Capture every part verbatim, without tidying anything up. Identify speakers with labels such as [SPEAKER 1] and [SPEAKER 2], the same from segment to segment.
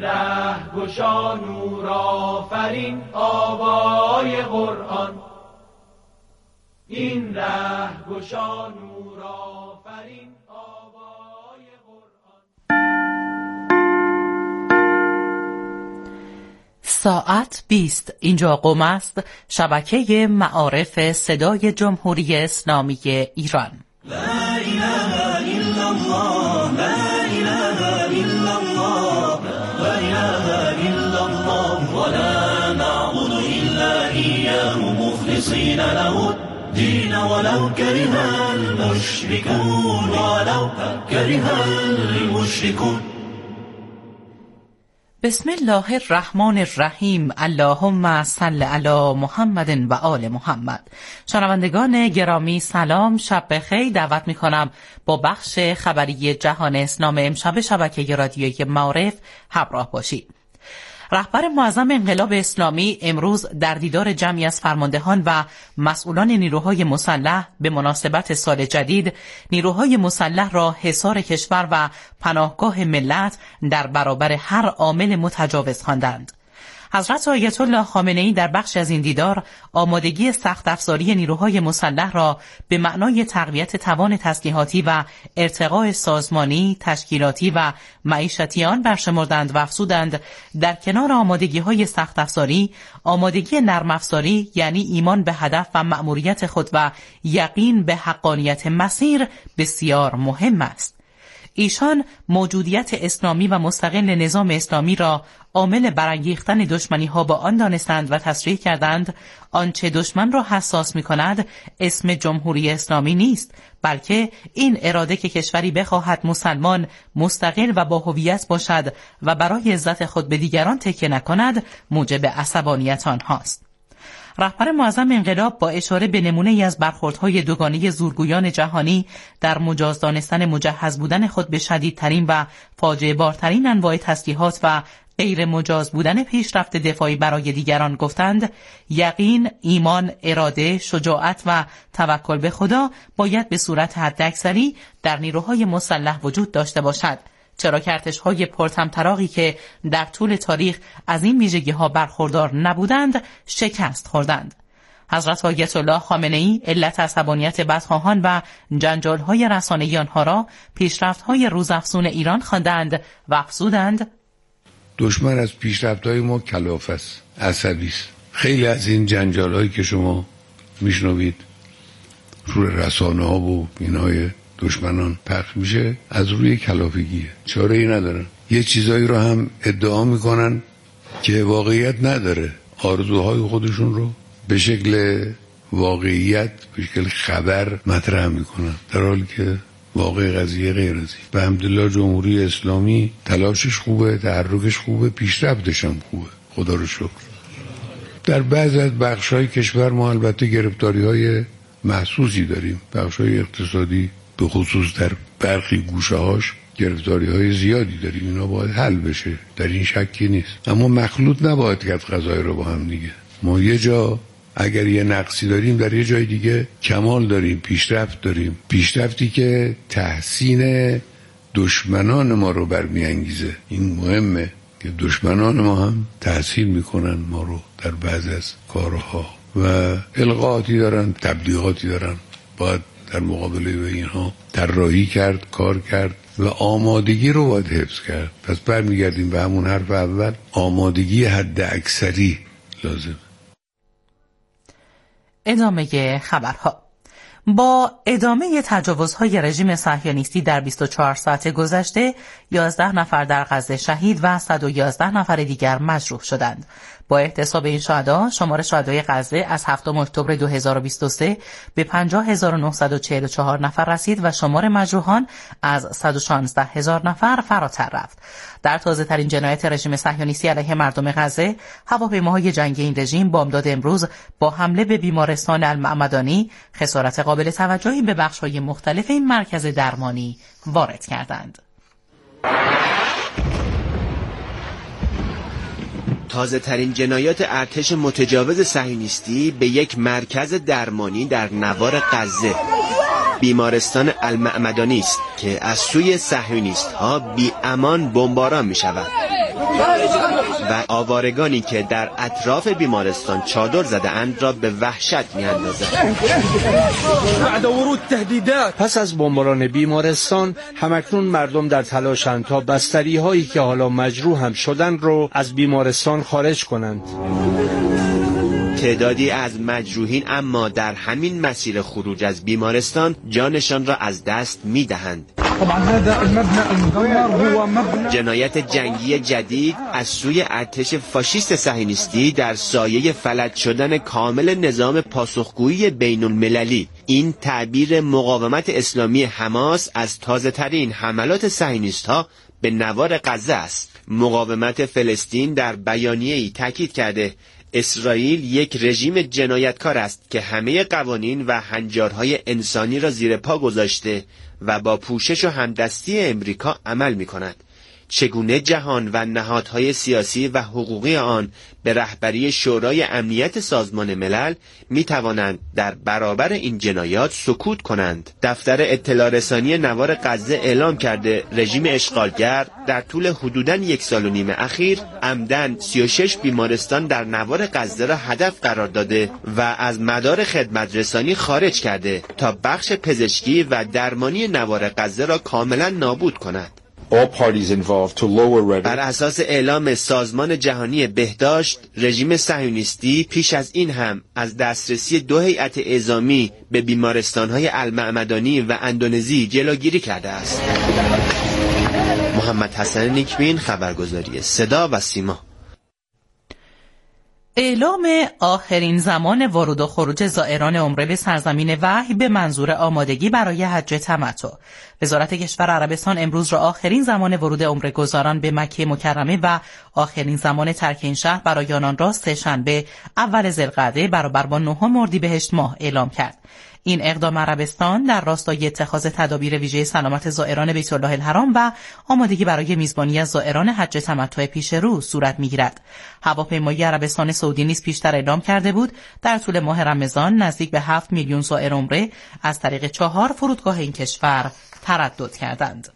[SPEAKER 1] ره گشا نور آفرین آوای قرآن، این ره گشا نور آفرین آوای قرآن.
[SPEAKER 2] ساعت بیست. اینجا قم است، شبکه معارف صدای جمهوری اسلامی ایران.
[SPEAKER 3] لا اله الا الله، لا اله الا الله، لا اله الا الله، ولا نعبد الا اياه مخلصين له الدين ولو كره المشركون، ولو كره المشركون.
[SPEAKER 2] بسم الله الرحمن الرحیم. اللهم صل علی محمد و آل محمد. شنوندگان گرامی سلام، شب بخیر. دعوت میکنم با بخش خبری جهان اسلام امشب شبکه رادیویی معارف همراه باشید. رهبر معظم انقلاب اسلامی امروز در دیدار جمعی از فرماندهان و مسئولان نیروهای مسلح به مناسبت سال جدید نیروهای مسلح را حصار کشور و پناهگاه ملت در برابر هر عامل متجاوز خواندند. حضرت آیت الله خامنه‌ای در بخش از این دیدار آمادگی سخت افزاری نیروهای مسلح را به معنای تقویت توان تسلیحاتی و ارتقاء سازمانی، تشکیلاتی و معیشتی آن برشمردند و افزودند در کنار آمادگی‌های سخت افزاری، آمادگی نرم افزاری یعنی ایمان به هدف و مأموریت خود و یقین به حقانیت مسیر بسیار مهم است. ایشان موجودیت اسلامی و مستقل نظام اسلامی را عامل برانگیختن دشمنی ها با آن دانستند و تصریح کردند آنچه دشمن را حساس می کند اسم جمهوری اسلامی نیست، بلکه این اراده که کشوری بخواهد مسلمان، مستقل و با هویت باشد و برای عزت خود به دیگران تکیه نکند موجب عصبانیت آنهاست. رهبر معظم انقلاب با اشاره به نمونه‌ای از برخوردهای دوگانه زورگویان جهانی در مجاز دانستن مجهز بودن خود به شدیدترین و فاجعه بارترین انواع تسلیحات و غیر مجاز بودن پیشرفت دفاعی برای دیگران گفتند یقین، ایمان، اراده، شجاعت و توکل به خدا باید به صورت حداکثری در نیروهای مسلح وجود داشته باشد، چرا که ارتش‌های پرطمطراقی که در طول تاریخ از این ویژگی‌ها برخوردار نبودند شکست خوردند. حضرت آیت الله خامنه‌ای علت عصبانیت بدخواهان و جنجال‌های رسانه‌ای آنها را پیشرفت‌های روزافزون ایران خواندند و افزودند
[SPEAKER 4] دشمن از پیشرفت‌های ما کلافه است، عصبی است. خیلی از این جنجال‌هایی که شما میشنوید روی رسانه‌ها و اینهای دشمنان پخش میشه از روی کلافگیه، چاره ای ندارن. یه چیزایی رو هم ادعا میکنن که واقعیت نداره، آرزوهای خودشون رو به شکل واقعیت، به شکل خبر مطرح میکنن، در حالی که واقع قضیه غیر ازی. به حمدالله جمهوری اسلامی تلاشش خوبه، تحرکش خوبه، پیشرفتش هم خوبه، خدا رو شکر. در بعض از بخش‌های کشور ما البته گرفتاری‌های محسوسی داریم، بخش‌های اقتصادی به خصوص در برخی گوشه‌هاش گرفتاری‌های زیادی داریم، اینا باید حل بشه، در این شکی نیست، اما مخلوط نباید کرد قضایی رو با هم دیگه. ما یه جا اگر یه نقصی داریم در یه جای دیگه کمال داریم، پیشرفت داریم، پیشرفتی که تحسین دشمنان ما رو برمیانگیزه. این مهمه که دشمنان ما هم تحسین میکنن ما رو در بعض از کارها و القاءاتی دارن، تبلیغاتی دارن، باید در مقابله به اینها طراحی کرد، کار کرد و آمادگی رو باید حفظ کرد. پس برمیگردیم به همون حرف اول، آمادگی حد اکثری لازم.
[SPEAKER 2] ادامه خبرها. با ادامه تجاوزهای رژیم صهیونیستی در بیست و چهار ساعت گذشته یازده نفر در غزه شهید و صد و یازده نفر دیگر مجروح شدند. با احتساب این شهدا شمار شهدای غزه از هفتم اکتبر دو هزار و بیست و سه به پنجاه هزار و نهصد و چهل و چهار نفر رسید و شمار مجروحان از صد و شانزده هزار نفر فراتر رفت. در تازه ترین جنایت رژیم صهیونیستی علیه مردم غزه، هواپیماهای جنگی این رژیم بامداد امروز با حمله به بیمارستان المعمدانی خسارت قابل توجهی به بخش‌های مختلف این مرکز درمانی وارد کردند.
[SPEAKER 5] تازه ترین جنایات ارتش متجاوز صهیونیستی به یک مرکز درمانی در نوار غزه، بیمارستان المعمدانی است که از سوی صهیونیست‌ها بی امان بمباران می شود. و آوارگانی که در اطراف بیمارستان چادر زده اند را به وحشت می‌اندازد.
[SPEAKER 6] پس از بمباران بیمارستان همکنون مردم در تلاشند تا بستری هایی که حالا مجروح هم شدن رو از بیمارستان خارج کنند.
[SPEAKER 5] تعدادی از مجروحین اما در همین مسیر خروج از بیمارستان جانشان را از دست می‌دهند. جنایت جنگی جدید از سوی ارتش فاشیست صهیونیستی در سایه فلج شدن کامل نظام پاسخگویی بین المللی. این تعبیر مقاومت اسلامی حماس از تازه‌ترین حملات صهیونیست‌ها به نوار غزه است. مقاومت فلسطین در بیانیه‌ای تاکید کرده اسرائیل یک رژیم جنایتکار است که همه قوانین و هنجارهای انسانی را زیر پا گذاشته و با پوشش و همدستی امریکا عمل می کند. چگونه جهان و نهادهای سیاسی و حقوقی آن به رهبری شورای امنیت سازمان ملل می توانند در برابر این جنایات سکوت کنند؟ دفتر اطلاع رسانی نوار غزه اعلام کرده رژیم اشغالگر در طول حدوداً یک سال و نیم اخیر عمداً سی و شش بیمارستان در نوار غزه را هدف قرار داده و از مدار خدمت رسانی خارج کرده تا بخش پزشکی و درمانی نوار غزه را کاملاً نابود کند. بر اساس اعلام سازمان جهانی بهداشت، رژیم صهیونیستی پیش از این هم از دسترسی دو هیئت اعزامی به بیمارستان‌های المعمدانی و اندونزی جلوگیری کرده است. محمد حسن نیکبین، خبرگزاری صدا و سیما.
[SPEAKER 2] اعلام آخرین زمان ورود و خروج زائران عمره به سرزمین وحی به منظور آمادگی برای حج تمتع. وزارت کشور عربستان امروز را آخرین زمان ورود عمره گزاران به مکه مکرمه و آخرین زمان ترک این شهر برای آنان را سه‌شنبه اول ذوالقعده برابر با نهم اردیبهشت ماه اعلام کرد. این اقدام عربستان در راستای اتخاذ تدابیر ویژه سلامت زائران بیت الله الحرام و آمادگی برای میزبانی از زائران حج تمتع پیش رو صورت می‌گیرد. هواپیمایی عربستان سعودی نیز پیشتر اعلام کرده بود در طول ماه رمضان نزدیک به هفت میلیون زائر عمره از طریق چهار فرودگاه این کشور تردد کردند.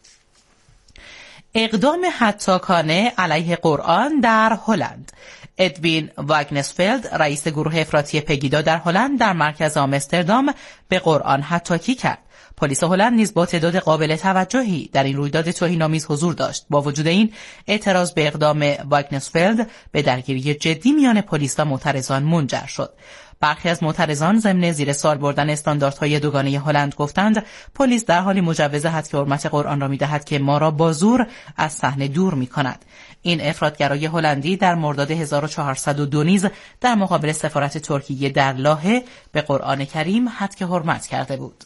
[SPEAKER 2] اقدام هتاکانه علیه قرآن در هلند. ادوین واگنسفلد، رئیس گروه افراطی پگیدا در هلند، در مرکز آمستردام به قرآن هتاکی کرد. پلیس هلند نیز با تعداد قابل توجهی در این رویداد توهین‌آمیز حضور داشت. با وجود این، اعتراض به اقدام واگنسفلد به درگیری جدی میان پلیس و معترضان منجر شد. برخی از معترضان ضمن زیر سوال بردن استانداردهای دوگانه هلند گفتند پلیس در حالی مجوز حد حرمت قرآن را می‌دهد که ما را با زور از صحنه دور می‌کند. این افراطگرای هلندی در مرداد هزار و چهارصد و دو نیز در مقابل سفارت ترکیه در لاهه به قرآن کریم حد حرمت کرده بود.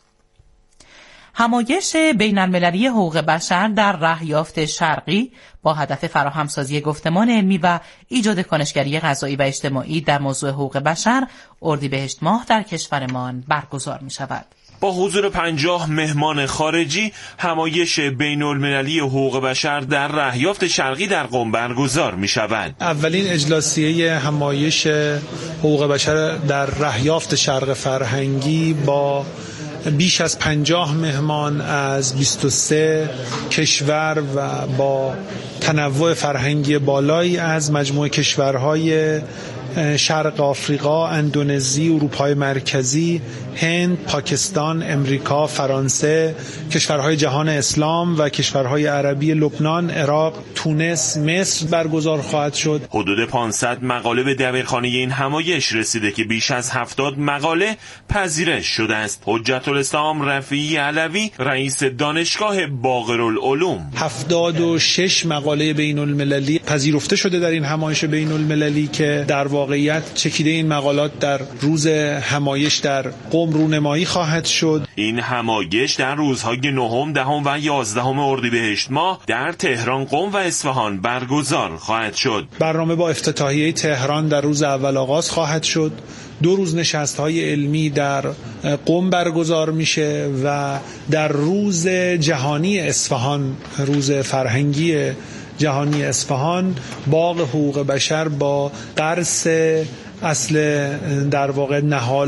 [SPEAKER 2] همایش بین المللی حقوق بشر در رهیافت شرقی با هدف فراهمسازی گفتمان علمی و ایجاد کنشگری غذایی و اجتماعی در موضوع حقوق بشر اردیبهشت ماه در کشورمان برگزار می شود.
[SPEAKER 7] با حضور پنجاه مهمان خارجی همایش بین المللی حقوق بشر در رهیافت شرقی در قم برگزار می شود.
[SPEAKER 8] اولین اجلاسیه همایش حقوق بشر در رهیافت شرق فرهنگی با بیش از پنجاه مهمان از بیست و سه کشور و با تنوع فرهنگی بالایی از مجموعه کشورهای شرق آفریقا، اندونزی، اروپای مرکزی، هند، پاکستان، امریکا، فرانسه، کشورهای جهان اسلام و کشورهای عربی لبنان، عراق، تونس، مصر برگزار خواهد شد.
[SPEAKER 7] حدود پانصد مقاله به دبیرخانه این همایش رسیده که بیش از هفتاد مقاله پذیرش شده است. حجت الاسلام رفیعی علوی، رئیس دانشگاه باقرالعلوم:
[SPEAKER 8] هفتاد و شش مقاله بین المللی پذیرفته شده در این همایش بین المللی که در واقعیت چکیده این مقالات در روز همایش در قم رونمایی خواهد شد.
[SPEAKER 7] این همایش در روزهای نهم، دهم و یازدهم اردیبهشت ماه در تهران، قم و اصفهان برگزار خواهد شد.
[SPEAKER 8] برنامه با افتتاحیه تهران در روز اول آغاز خواهد شد. دو روز نشست‌های علمی در قم برگزار میشه و در روز جهانی اصفهان، روز فرهنگی جهانی اصفهان، باغ حقوق بشر با قرص اصل در واقع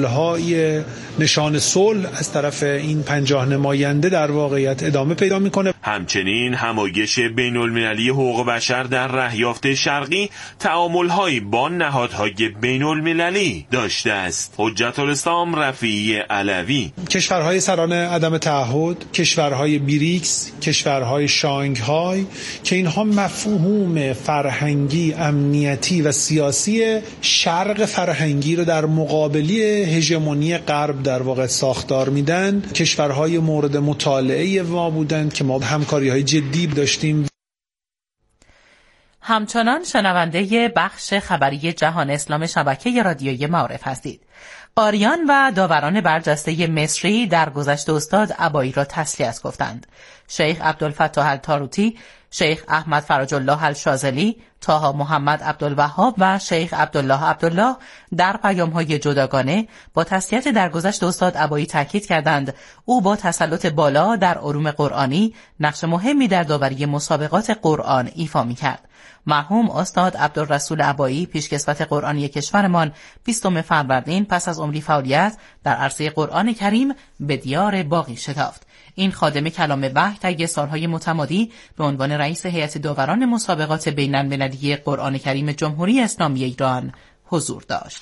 [SPEAKER 8] نهالهای نشان صلح از طرف این پنجاه نماینده در واقعیت ادامه پیدا میکنه.
[SPEAKER 7] همچنین همایش بین المللی حقوق بشر در رهیافت شرقی تعامل‌هایی با نهادهای بین المللی داشته است. حجت الاسلام رفیعی علوی:
[SPEAKER 8] کشورهای سران عدم تعهد، کشورهای بریکس، کشورهای شانگهای که اینها مفهوم فرهنگی، امنیتی و سیاسی شرق فرهنگی رو در مقابلی هژمونی غرب در واقع ساختار میدن، کشورهای مورد مطالعه ما بودند که ما همکاری‌های جدی داشتیم.
[SPEAKER 2] همچنان شنونده بخش خبری جهان اسلام شبکه رادیویی معارف هستید. قاریان و داوران برجسته مصری در گذشت استاد عبایی را تسلیت گفتند. شیخ عبدالفتاح الطاروطی، شیخ احمد فرج الله الشاذلی، طه محمد عبدالوهاب و شیخ عبدالله عبدالله در پیام‌های جداگانه با تسلیت درگذشت استاد عبایی تاکید کردند او با تسلط بالا در علوم قرآنی نقش مهمی در داوری مسابقات قرآن ایفا می‌کرد. مرحوم استاد عبدالرسول عبایی پیشکسوت قرآنی کشورمان بیستم فروردین پس از عمری فعالیت در عرصه قرآن کریم به دیار باقی شتافت. این خادم کلام وحی طی سالهای متمادی به عنوان رئیس هیئت داوران مسابقات بین‌المللی قرآن کریم جمهوری اسلامی ایران حضور داشت.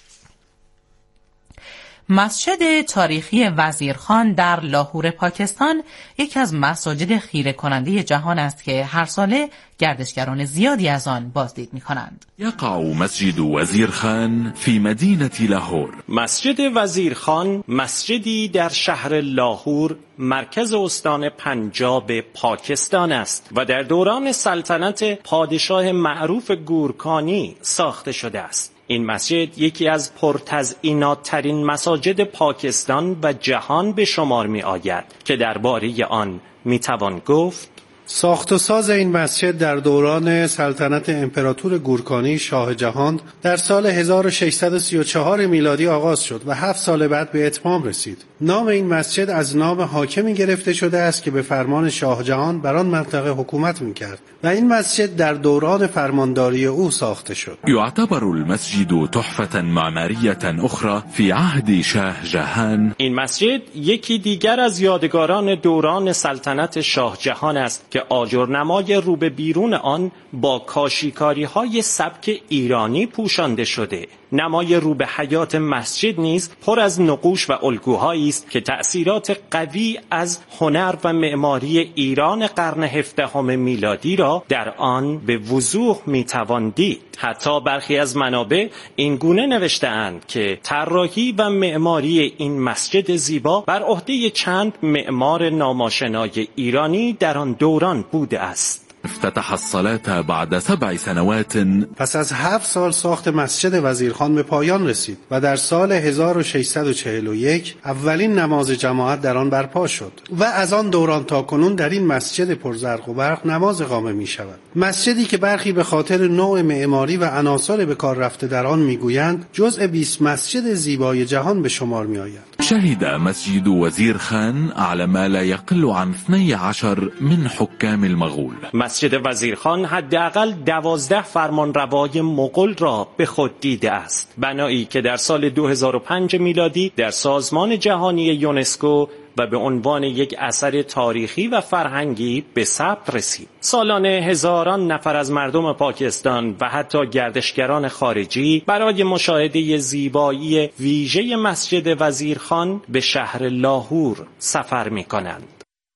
[SPEAKER 2] مسجد تاریخی وزیرخان در لاهور پاکستان یکی از مساجد خیره کننده جهان است که هر ساله گردشگران زیادی از آن بازدید می‌کنند.
[SPEAKER 9] یقع مسجد وزیرخان فی مدینه لاهور.
[SPEAKER 10] مسجد وزیرخان مسجدی در شهر لاهور مرکز استان پنجاب پاکستان است و در دوران سلطنت پادشاه معروف گورکانی ساخته شده است. این مسجد یکی از پرتزئینات‌ترین مساجد پاکستان و جهان به شمار می آید که درباره آن می توان گفت
[SPEAKER 11] ساخت و ساز این مسجد در دوران سلطنت امپراتور گورکانی شاه جهان در سال هزار و ششصد و سی و چهار میلادی آغاز شد و هفت سال بعد به اتمام رسید. نام این مسجد از نام حاکمی گرفته شده است که به فرمان شاه جهان بر آن منطقه حکومت می‌کرد و این مسجد در دوران فرمانداری او ساخته شد.
[SPEAKER 9] يعتبر المسجد تحفة معمارية أخرى في عهد شاه جهان.
[SPEAKER 10] این مسجد یکی دیگر از یادگاران دوران سلطنت شاه جهان است که آجرنمای رو به بیرون آن با کاشیکاری‌های سبک ایرانی پوشانده شده. نمای رو به حیات مسجد نیز پر از نقوش و الگوهایی است که تأثیرات قوی از هنر و معماری ایران قرن هفدهم میلادی را در آن به وضوح میتوان دید. حتی برخی از منابع این گونه نوشته‌اند که طراحی و معماری این مسجد زیبا بر عهده چند معمار ناماشنای ایرانی در آن دوران بوده است.
[SPEAKER 9] افتتح الصلاة بعد سبع سنوات.
[SPEAKER 11] پس از هفت سال ساخت مسجد وزیرخان به پایان رسید و در سال هزار و ششصد و چهل و یک اولین نماز جماعت در آن برپا شد و از آن دوران تا کنون در این مسجد پرزرق و برق نماز اقامه می شود. مسجدی که برخی به خاطر نوع معماری و عناصر به کار رفته در آن میگویند جزء بیست مسجد زیبای جهان به شمار می آید.
[SPEAKER 9] شهد مسجد وزیرخان على ما لا يقل عن اثني عشر من حكام المغول.
[SPEAKER 10] مسجد وزیرخان حداقل دوازده فرمانروای مغول را به خود دیده است. بنایی که در سال دو هزار و پنج میلادی در سازمان جهانی یونسکو و به عنوان یک اثر تاریخی و فرهنگی به ثبت رسید. سالانه هزاران نفر از مردم پاکستان و حتی گردشگران خارجی برای مشاهده زیبایی ویژه مسجد وزیرخان به شهر لاهور سفر می کنند.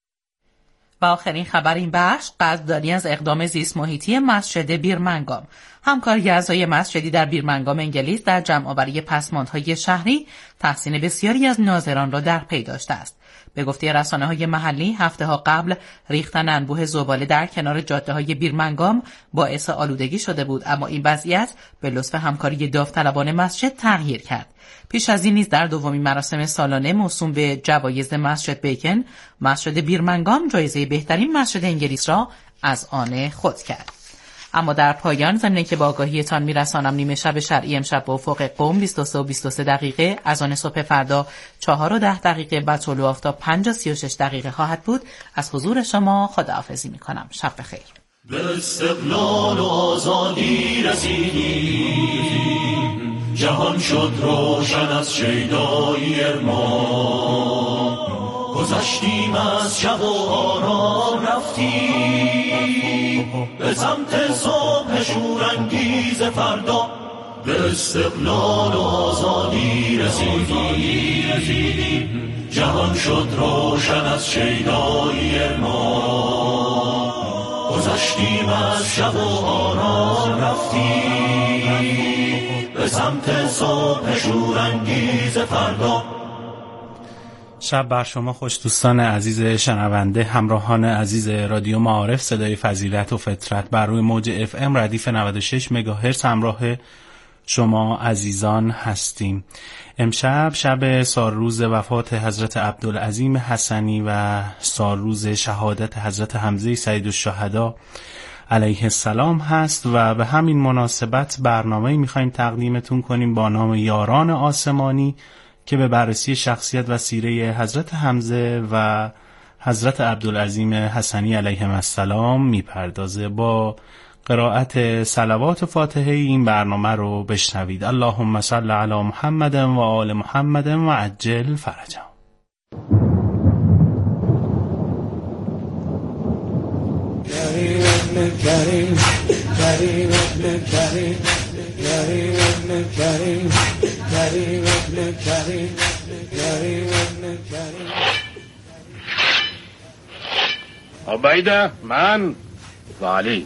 [SPEAKER 2] و آخرین خبر این بخش قدردانی از اقدام زیست محیطی مسجد بیرمنگام. همکاری اعضای مسجدی در بیرمنگام انگلیس در جمع‌آوری پسماندهای شهری تحسین بسیاری از ناظران را در پی داشته است. به گفته رسانه‌های محلی هفته ها قبل ریختن انبوه زباله در کنار جاده‌های بیرمنگام باعث آلودگی شده بود، اما این وضعیت به لطف همکاری داوطلبان مسجد تغییر کرد. پیش از این نیز در دومین مراسم سالانه موسوم به جوایز مسجد بیکن، مسجد بیرمنگام جایزه بهترین مسجد انگلیس را از آن خود کرد. اما در پایان ضمن که با آگاهیتان میرسانم نیمه شب شرعی امشب با افق قم بیست و سه و بیست و سه دقیقه، از آن صبح فردا چهار و ده دقیقه و طلوع آفتاب پنج و سی و شش دقیقه خواهد بود. از حضور شما خداحافظی میکنم. شب بخیر.
[SPEAKER 3] به استقلال و آزادی رسیدیم، جهان شد روشن از شیدایی ما. گذشتیم از شب و آرام رفتیم به سمت صبح شورانگیز فردا، به استقلال و آزادی رسیدیم. جهان شد روشن از شیدایی ما، گذشتیم از شب و آرام رفتیم به سمت صبح شورانگیز فردا.
[SPEAKER 12] شب بر شما خوش دوستان عزیز شنونده، همراهان عزیز رادیو معارف صدای فضیلت و فطرت بر روی موج اف ام ردیف نود و شش مگاهرتز همراه شما عزیزان هستیم. امشب شب سالروز وفات حضرت عبدالعظیم حسنی و سالروز شهادت حضرت حمزه سیدالشهدا علیه السلام هست و به همین مناسبت برنامه‌ای می‌خوایم تقدیمتون کنیم با نام یاران آسمانی که به بررسی شخصیت و سیره حضرت حمزه و حضرت عبدالعظیم حسنی علیهم السلام میپردازه. با قرائت صلوات فاتحه این برنامه رو بشنوید. اللهم صل علی محمد و آل محمد و عجل فرجهم.
[SPEAKER 13] کریم ابن کریم، کریم ابن کریم، کریم ابن کریم، کریم ابن کریم، کریم ابن کریم.
[SPEAKER 14] عبیده، من و علی.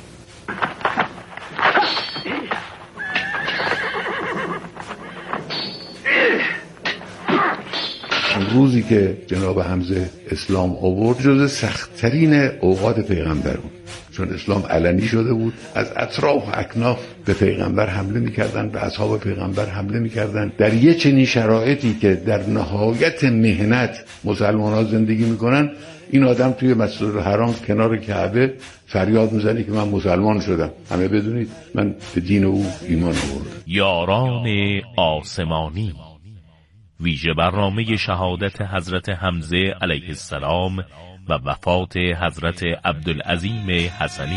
[SPEAKER 4] روزی که جناب حمزه اسلام آورد جز سخت‌ترین اوقات پیغمبر بود، چون اسلام علنی شده بود. از اطراف و اکناف به پیغمبر حمله می‌کردند، به اصحاب پیغمبر حمله می‌کردند. در یه چنین شرایطی که در نهایت مهنت مسلمان‌ها زندگی می‌کنن، این آدم توی مسجد الحرام کنار کعبه فریاد می‌زنه که من مسلمان شدم. همه بدونید من به دین او ایمان آوردم.
[SPEAKER 15] یاران آسمانی، ویژه برنامه شهادت حضرت حمزه علیه السلام و وفات حضرت عبدالعظیم حسنی.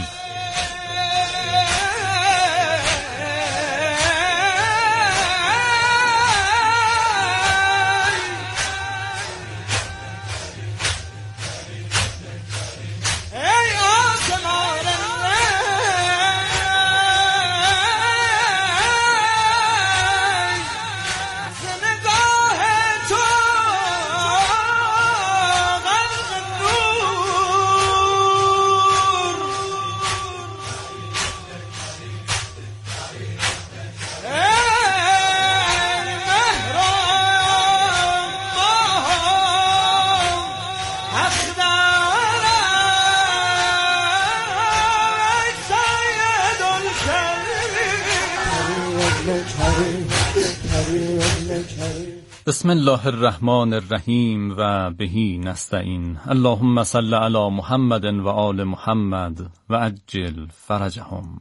[SPEAKER 12] بسم الله الرحمن الرحیم و بهی نستعین. اللهم صل علی محمد و آل محمد و عجل فرجهم.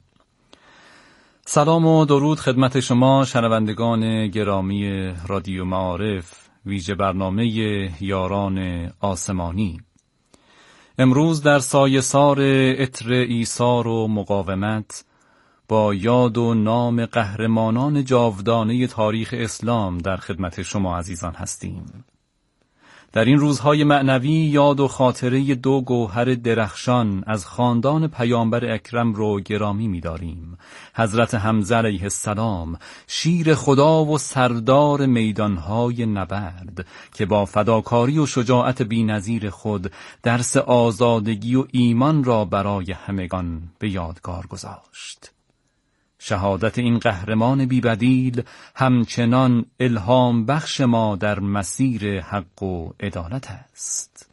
[SPEAKER 12] سلام و درود خدمت شما شنوندگان گرامی رادیو معارف، ویژه برنامه یاران آسمانی. امروز در سایه‌سار عطر ایثار و مقاومت با یاد و نام قهرمانان جاودانه تاریخ اسلام در خدمت شما عزیزان هستیم. در این روزهای معنوی یاد و خاطره دو گوهر درخشان از خاندان پیامبر اکرم رو گرامی می‌داریم. حضرت حمزه علیه السلام، شیر خدا و سردار میدانهای نبرد که با فداکاری و شجاعت بی‌نظیر خود درس آزادگی و ایمان را برای همگان به یادگار گذاشت. شهادت این قهرمان بی‌بدیل همچنان الهام بخش ما در مسیر حق و عدالت است.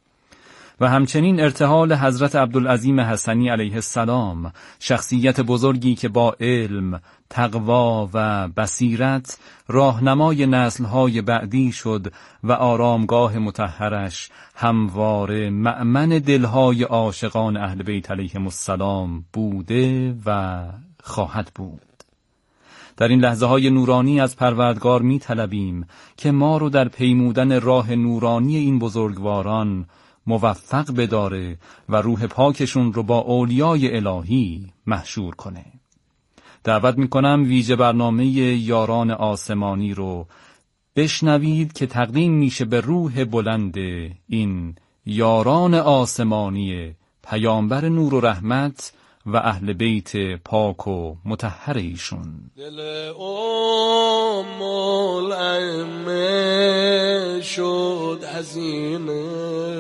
[SPEAKER 12] و همچنین ارتحال حضرت عبدالعظیم حسنی علیه السلام، شخصیت بزرگی که با علم، تقوا و بصیرت راهنمای نسل‌های بعدی شد و آرامگاه مطهرش همواره مأمن دل‌های عاشقان اهل بیت علیهم السلام بوده و خواهد بود. در این لحظه های نورانی از پروردگار می طلبیم که ما رو در پیمودن راه نورانی این بزرگواران موفق بداره و روح پاکشون رو با اولیای الهی محشور کنه. دعوت می کنم ویژه برنامه یاران آسمانی رو بشنوید که تقدیم میشه به روح بلند این یاران آسمانی پیامبر نور و رحمت و اهل بیت پاک و مطهر ایشون.
[SPEAKER 13] دل ام الائمه شد حزینه،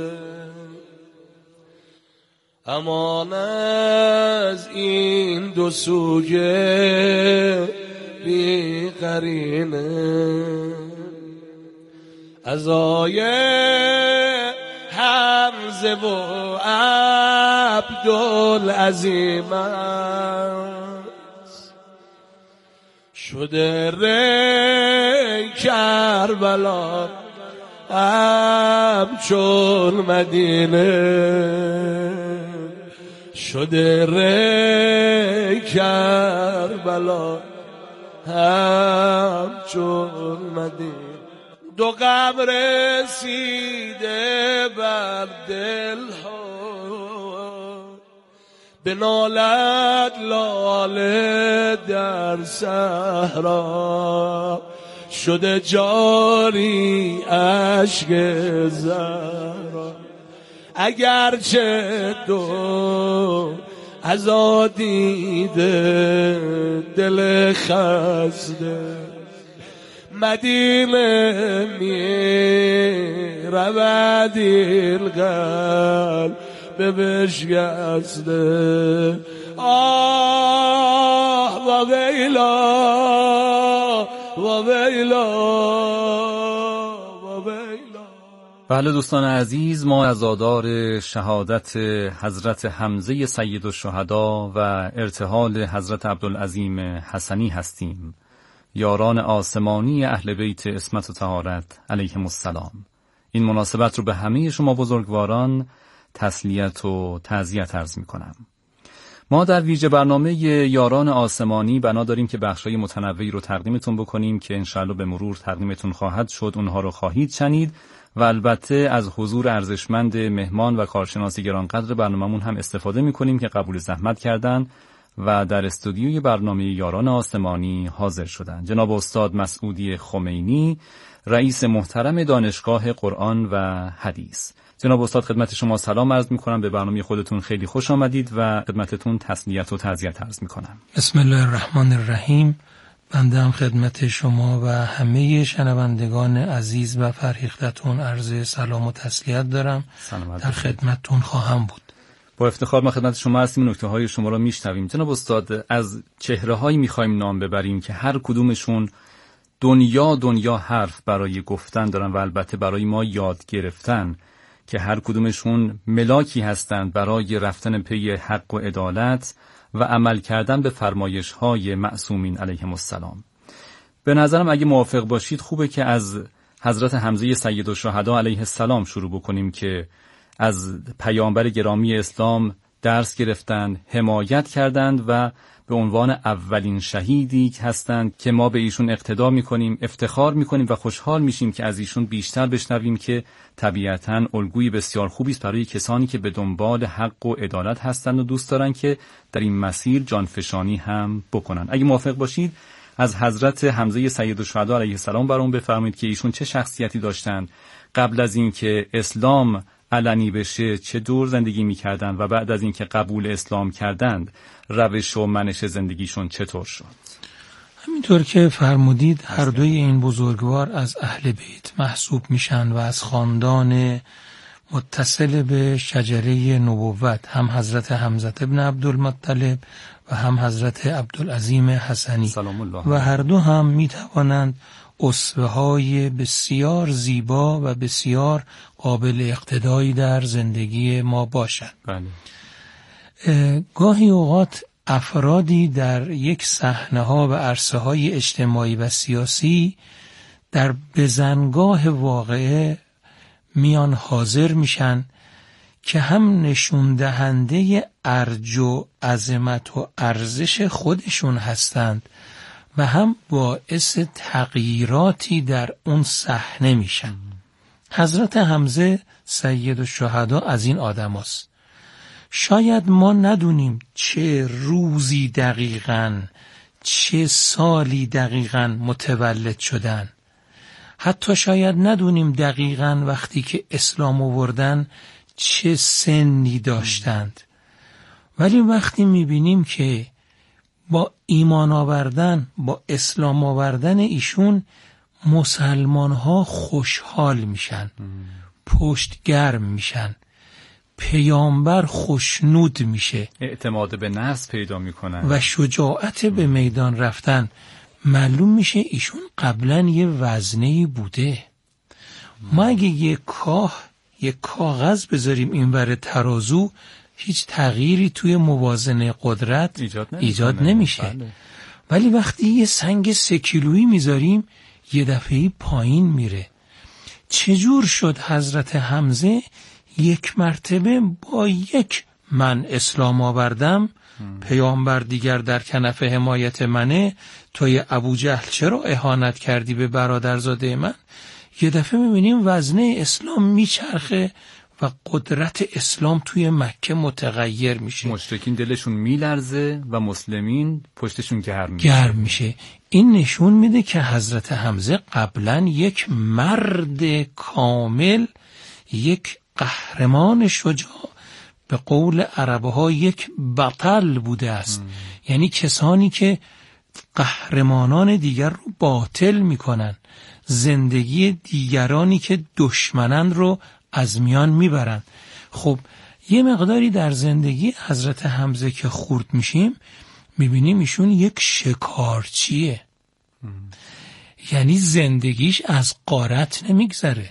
[SPEAKER 13] امان از این دو سوگه بی قرینه، عزای حمزه و عبدالعظیم است، شده ری کربلا همچون مدینه، شده ری کربلا همچون مدینه. دو غم رسیده بر دل ها، بنالد لاله در صحرا، شده جاری اشک زهرا. اگرچه دو ازادیده دل خسته، مدینه می رود این قلب بشکسته. آه و ویلا و ویلا و ویلا.
[SPEAKER 12] بله دوستان عزیز، ما عزادار شهادت حضرت حمزه سید الشهدا و ارتحال حضرت عبدالعظیم حسنی هستیم، یاران آسمانی اهل بیت عصمت و طهارت علیهم السلام. این مناسبت رو به همه شما بزرگواران تسلیت و تعزیت عرض می کنم. ما در ویژه برنامه یاران آسمانی بنا داریم که بخشای متنوعی رو تقدیمتون بکنیم که انشاءالله به مرور تقدیمتون خواهد شد، اونها رو خواهید شنید و البته از حضور ارزشمند مهمان و کارشناس گرانقدر برنامه‌مون هم استفاده می کنیم که قبول زحمت کردن و در استودیوی برنامه یاران آسمانی حاضر شدند. جناب استاد مسعودی خمینی، رئیس محترم دانشگاه قرآن و حدیث. جناب استاد خدمت شما سلام عرض می‌کنم، به برنامه خودتون خیلی خوش آمدید و خدمتتون تسلیت و تعزیت عرض می‌کنم.
[SPEAKER 16] بسم الله الرحمن الرحیم. بنده هم خدمت شما و همه شنوندگان عزیز و فرهیختتون عرض سلام و تسلیت دارم. در خدمتتون خواهم بود.
[SPEAKER 12] با افتخار ما خدمت شما هستیم، نکته های شما را میشنویم. جناب استاد، از چهره هایی میخوایم نام ببریم که هر کدومشون دنیا دنیا حرف برای گفتن دارن و البته برای ما یاد گرفتن، که هر کدومشون ملاکی هستند برای رفتن پی حق و عدالت و عمل کردن به فرمایش های معصومین علیهم السلام. به نظرم اگه موافق باشید خوبه که از حضرت حمزه سید الشهدا علیه السلام شروع بکنیم که از پیامبر گرامی اسلام درس گرفتند، حمایت کردند و به عنوان اولین شهیدی هستند که ما به ایشون اقتدا میکنیم، افتخار میکنیم و خوشحال میشیم که از ایشون بیشتر بشنویم که طبیعتاً الگوی بسیار خوبی است برای کسانی که به دنبال حق و عدالت هستند و دوست دارن که در این مسیر جانفشانی هم بکنن. اگه موافق باشید از حضرت حمزه سید الشهدا علیه السلام برام بفرمایید که ایشون چه شخصیتی داشتند، قبل از اینکه اسلام علنی بشه چه دور زندگی می‌کردن و بعد از اینکه قبول اسلام کردند روش و منش زندگیشون چطور شد؟
[SPEAKER 16] همینطور که فرمودید هر دوی این بزرگوار از اهل بیت محسوب میشن و از خاندان متصل به شجره نبوت، هم حضرت حمزه ابن عبدالمطلب و هم حضرت عبدالعظیم حسنی، و هر دو هم میتوانند اسوه های بسیار زیبا و بسیار قابل اقتدایی در زندگی ما باشند. بله. گاهی اوقات افرادی در یک صحنه ها و عرصه های اجتماعی و سیاسی در بزنگاه واقعه میان حاضر میشن که هم نشون دهنده ارج و عظمت و ارزش خودشون هستند و هم باعث تغییراتی در اون صحنه میشن. حضرت حمزه سید الشهدا از این آدم هست. شاید ما ندونیم چه روزی دقیقاً، چه سالی دقیقاً متولد شدن، حتی شاید ندونیم دقیقاً وقتی که اسلام آوردن چه سنی داشتند، ولی وقتی میبینیم که با ایمان آوردن، با اسلام آوردن ایشون مسلمان ها خوشحال میشن، پشت گرم میشن، پیامبر خوشنود میشه،
[SPEAKER 12] اعتماد به نفس پیدا میکنن
[SPEAKER 16] و شجاعت به میدان رفتن. معلوم میشه ایشون قبلا یه وزنه‌ای بوده. ما اگه یه کاه یه کاغذ بذاریم اینور ترازو، هیچ تغییری توی موازنه قدرت ایجاد, ایجاد نمیشه. بله. ولی وقتی یه سنگ سه کیلویی میذاریم یه دفعه‌ای پایین میره. چجور شد حضرت حمزه یک مرتبه با یک من اسلام آوردم، پیامبر دیگر در کنف حمایت منه، توی ابو جهل چرا اهانت کردی به برادرزاده من؟ یه دفعه میبینیم وزنه اسلام میچرخه و قدرت اسلام توی مکه متغیر میشه.
[SPEAKER 12] مشرکین دلشون میلرزه و مسلمین پشتشون گرم میشه.
[SPEAKER 16] گرم میشه. این نشون میده که حضرت حمزه قبلا یک مرد کامل، یک قهرمان شجاع، به قول عربها یک بطل بوده است. ام. یعنی کسانی که قهرمانان دیگر رو باطل میکنن، زندگی دیگرانی که دشمنن رو از میان میبرن. خب یه مقداری در زندگی حضرت حمزه که خورد میشیم میبینیم ایشون یک شکارچیه. ام. یعنی زندگیش از غارت نمیگذره.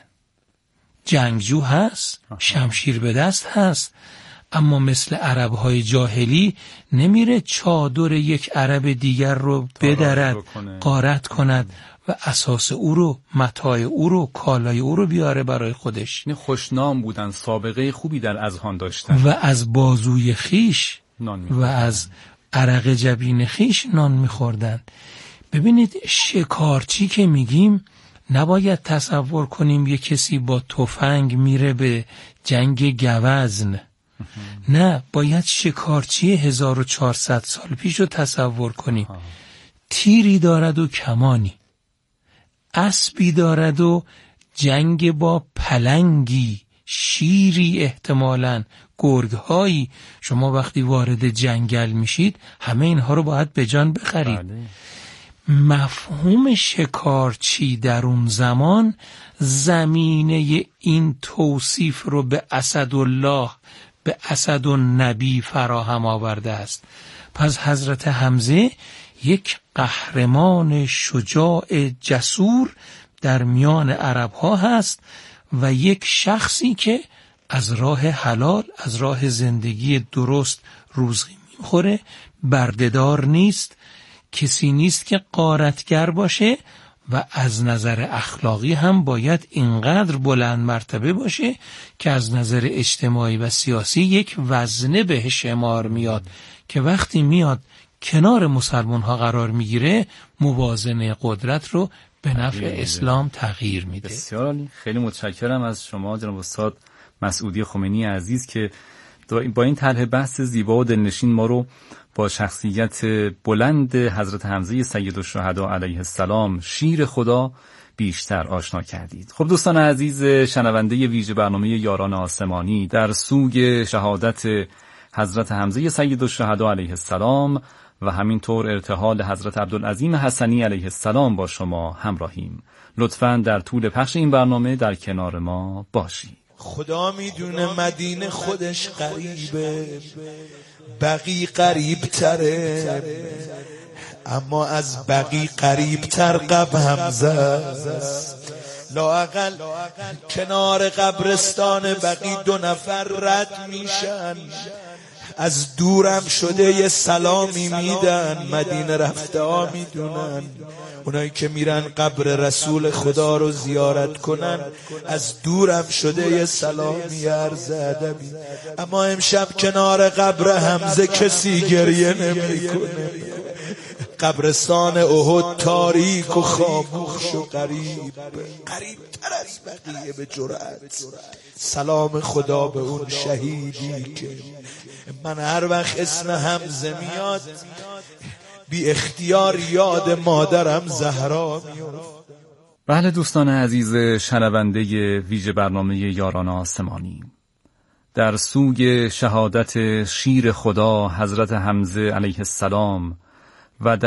[SPEAKER 16] جنگجو هست، شمشیر به دست هست، اما مثل عربهای جاهلی نمیره چادر یک عرب دیگر رو بدرد، غارت کند و اساس او رو، متاع او رو، کالای او رو بیاره برای خودش.
[SPEAKER 12] نه، خوشنام بودن، سابقه خوبی در اذهان داشتن
[SPEAKER 16] و از بازوی خیش و از عرق جبین خیش نان میخوردن. ببینید شکارچی که میگیم نباید تصور کنیم یه کسی با تفنگ میره به جنگ گوزن. نه، باید شکارچی هزار و چهارصد سال پیش رو تصور کنیم. تیری دارد و کمانی، اسبی دارد و جنگ با پلنگی، شیری، احتمالاً گرگهایی. شما وقتی وارد جنگل میشید همه اینها رو باید به جان بخرید. بله. مفهوم شکارچی در اون زمان زمینه این توصیف رو به اسدالله، به اسدالنبی فراهم آورده است. پس حضرت حمزه یک قهرمان شجاع جسور در میان عرب ها هست و یک شخصی که از راه حلال، از راه زندگی درست روزی میخوره، بردهدار نیست، کسی نیست که غارتگر باشه و از نظر اخلاقی هم باید اینقدر بلند مرتبه باشه که از نظر اجتماعی و سیاسی یک وزنه به شمار میاد که وقتی میاد کنار مسلمان ها قرار میگیره موازنه قدرت رو به نفع اسلام تغییر میده.
[SPEAKER 12] بسیار عالی. خیلی متشکرم از شما جناب استاد مسعودی خمینی عزیز که با این طرح بحث زیبا و دلنشین ما رو با شخصیت بلند حضرت حمزه سیدالشهدا علیه السلام شیر خدا بیشتر آشنا کردید. خب دوستان عزیز شنونده ویژه برنامه یاران آسمانی، در سوگ شهادت حضرت حمزه سیدالشهدا علیه السلام و همینطور ارتحال حضرت عبدالعظیم حسنی علیه السلام با شما همراهیم. لطفاً در طول پخش این برنامه در کنار ما باشید.
[SPEAKER 17] خدا میدونه مدینه خودش قریبه، بقی قریب تره، اما از بقی قریب تر قبر حمزه است. لااقل کنار قبرستان بقی دو نفر رد میشن، از دورم شده یه سلامی میدن، مدینه رفته ها میدونن. اونایی که میرن قبر رسول خدا رو زیارت کنن از دورم شده یه سلامی عرض ادبی. اما امشب کنار قبر حمزه کسی گریه نمیکنه. قبرستان احد تاریک و خاموش و قریب، قریب تر از بقیه به جرأت. سلام خدا به اون شهیدی که من هر وقت اسم حمزه میاد بی اختیار یاد مادرم زهرا میاد.
[SPEAKER 12] بله دوستان عزیز شنونده ویژه برنامه یاران آسمانی، در سوی شهادت شیر خدا حضرت حمزه علیه السلام و